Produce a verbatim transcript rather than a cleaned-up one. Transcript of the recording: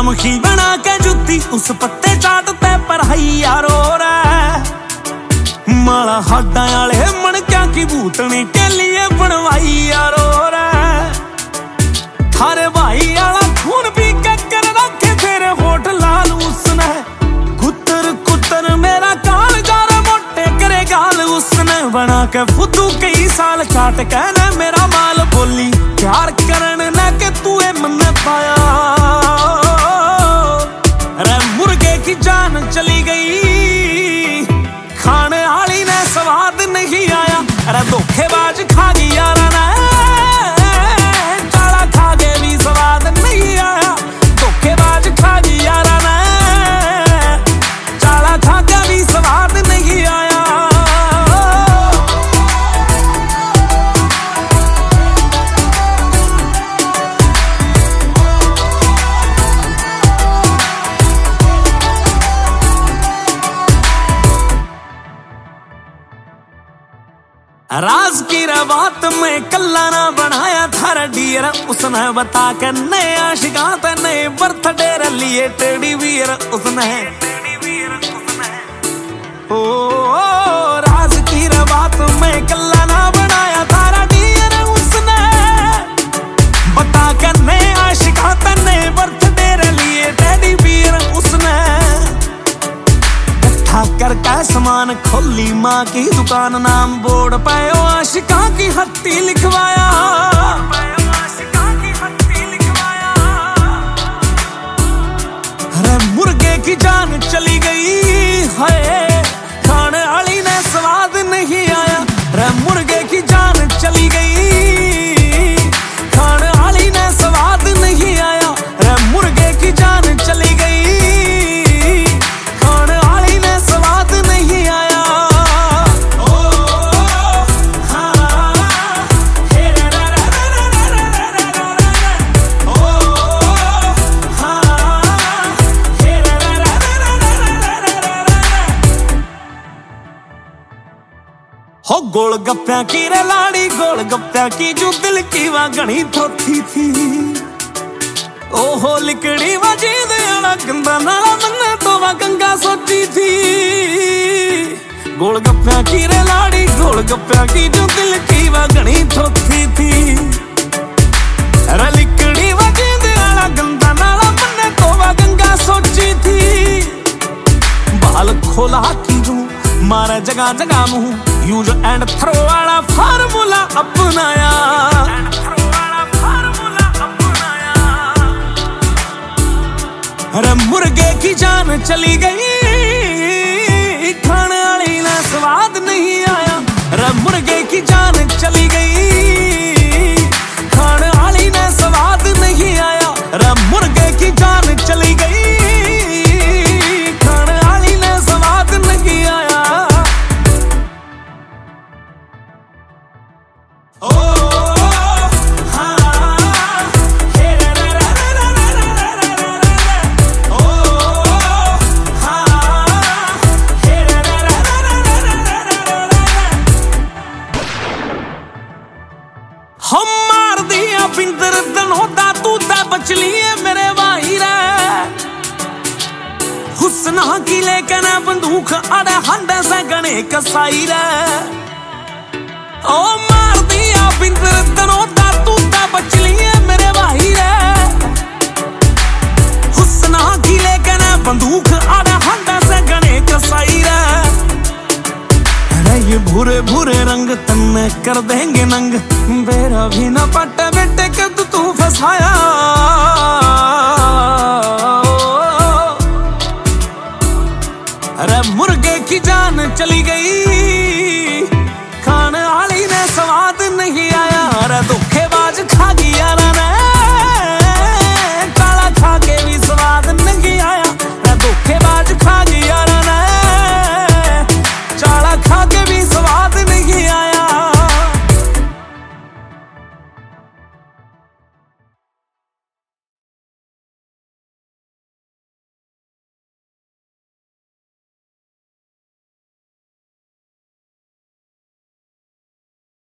राम की बना के जुत्ती उस पत्ते चाटते पर हैया रो रे माला हाडा आले मणक्या की भूतनी के लिए बनवाई यारो रे थारे भाई आला खून पी के कर रखे तेरे होठ लाल उसने कुतर कुतर मेरा कान जार मोटे करे गाल उसने बना के फुदू कई साल चाट कहने मेरा माल बोली प्यार करन ना के तू मन पाया रे मुर्गे की जान चली गई खाने आली ने स्वाद नहीं आया अरे धोखेबाज खा गई यारा ने चाला खा के भी स्वाद नहीं आया धोखेबाज खा गई यारा ने चाला खा के भी स्वाद नहीं आया। राज की बात में कल्ला ना बनाया थारा डियर उसने बता के नए आशिका ते नए बर्थडे लिए टेडी बियर उसने ओ, ओ राज की बात में कल्ला ना बनाया थारा डियर उसने बता के नए आशिका ते नए बर्थडे लिए टेडी बियर उसने कर का सामान खोली माँ की दुकान नाम बोर्ड पायो आशिका की हट्टी लिखवाया अरे मुर्गे की जान चली गई है खाने वाली ने स्वाद नहीं आया अरे मुर्गे की जान चली गई खाने वाली ने स्वाद नहीं आया अरे मुर्गे की जान चली गई हो गोल गप्पा की रे लाड़ी गोल गप्पा की जो दिल की वागणी थोथी थी ओहो लिकड़ी वजीद आला गंदा नाला मन्ने तो वा गंगा सोची थी गोल गप्पा की रे लाड़ी गोल गप्पा की जो दिल की वागणी थोथी थी अरे लिकड़ी वजीद आला गंदा नाला मन्ने तो वा गंगा सोची थी बाल खोला की जो मारे जगह जगह मुंह यूज एंड थ्रो वाला फार्मूला अपनाया अरे मुर्गे की जान चली गई खाने वाली ने स्वाद नहीं आया अरे मुर्गे की जान चली गई खाने वाली ने स्वाद नहीं आया अरे मुर्गे की जान चली गई खाने वाली ने स्वाद नहीं आया। हम मार दिया बिंदर दनोदा तू ता बच लिए मेरे भाई रे हुस्ना की लेकर बंदूक अड़े हंडे से गणे कसाई रे ओ मार दिया बिंदर दनोदा तू ता बच लिए मेरे भाई रे हुस्ना की लेकर बंदूक अड़े हंडे से गणे कसाई रे ये भूरे भूरे रंग तन्ने कर देंगे नंग बेरा भी न पट्टे बेटे के तू फसाया